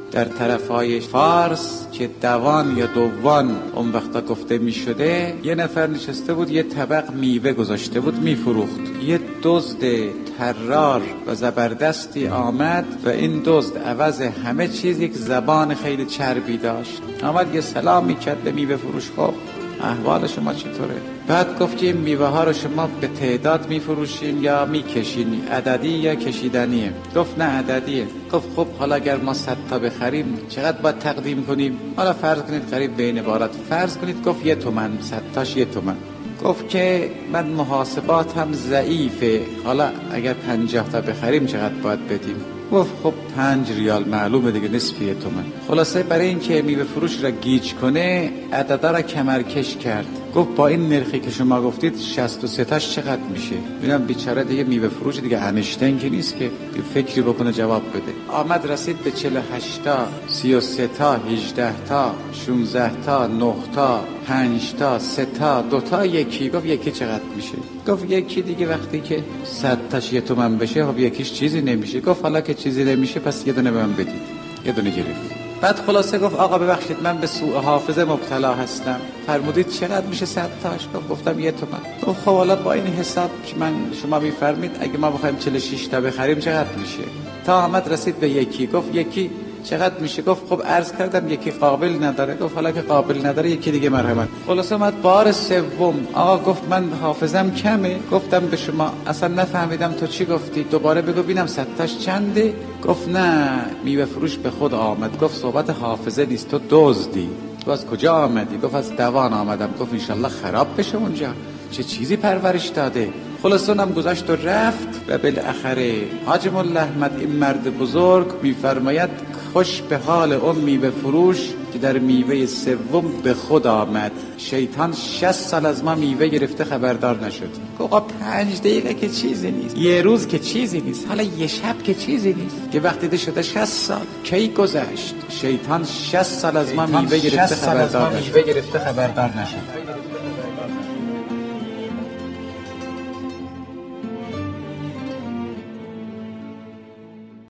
در طرفای فارس که دوان یا دوان اون وقتا گفته می شده، یه نفر نشسته بود یه طبق میوه گذاشته بود میفروخت. یه دزد طرار و زبردستی آمد و این دزد عوض همه چیز یک زبان خیلی چربی داشت، آمد یه سلامی کرد به میوه فروش. خب احوال شما چطوره؟ بعد گفت که این میوه ها رو شما به تعداد میفروشین یا میکشین، عددی یا کشیدنیه؟ گفت نه عددیه. گفت خب حالا اگر ما 100 تا بخریم چقدر باید تقدیم کنیم؟ حالا فرض کنید قریب بین عبارت فرض کنید گفت 1 تومن، 100 تاش 1 تومن. گفت که من محاسباتم ضعیفه، حالا اگر 50 تا بخریم چقدر باید بدیم؟ گفت خب 5 ریال، معلومه دیگه نصف 1 تومن. خلاصه برای این که میوه فروش را گیج کنه عددا را کمرکش کرد. گفت با این نرخی که شما گفتید 63 تاش چقدر میشه؟ ببینم بیچاره دیگه میوه فروش دیگه انشتین که نیست که فکری بکنه جواب بده. آمد رسید به 48 تا، 33 تا، 18 تا، 16 تا، 9 تا، 5 تا، 3 تا، 2 تا، یکی. گفت یکی چقدر میشه؟ گفت یکی دیگه وقتی که 100 تاش 1 تومن بشه خب یکیش چیزی نمیشه. گفت حالا که چیزی نمیشه پس یه دونه به من بدید. یه دونه گرفت. بعد خلاصه گفت آقا ببخشید من به سوء حافظه مبتلا هستم، فرمودید چقدر میشه 100 تاش؟ گفتم 1 تومن. گفت خب حالا با این حساب که من شما میفرمید اگه ما بخوایم 46 تا بخریم چقدر میشه؟ تا آمد رسید به یکی. گفت یکی چقدر میشه؟ گفت خب عرض کردم یکی قابل نداره. گفت حالا که قابل نداره یکی دیگه مرحمت. خلاصه اومد بار سوم. آقا گفت من حافظم کمه. گفتم به شما اصلا نفهمیدم تو چی گفتی، دوباره بگو ببینم 100 تاش چنده؟ گفت نه میوه فروش به خود آمد. گفت صحبت حافظه نیست، تو دزدی. تو از کجا آمدی؟ گفت از دوان آمدم. گفت انشالله خراب بشه اونجا، چه چیزی پرورش داده. خلاصه اونم گذاشت و رفت و بالاخره حاج مولا احمد این مرد بزرگ میفرماید خوش به حال اون میوه فروش که در میوه سوم به خود آمد. شیطان 60 سال از ما میوه گرفته خبردار نشد. آقا 5 دقیقه که چیزی نیست، یه روز که چیزی نیست، حالا یه شب که چیزی نیست، که وقتی ده شده 60 سال کی گذشت؟ شیطان 60 سال از ما میوه گرفته خبردار نشد.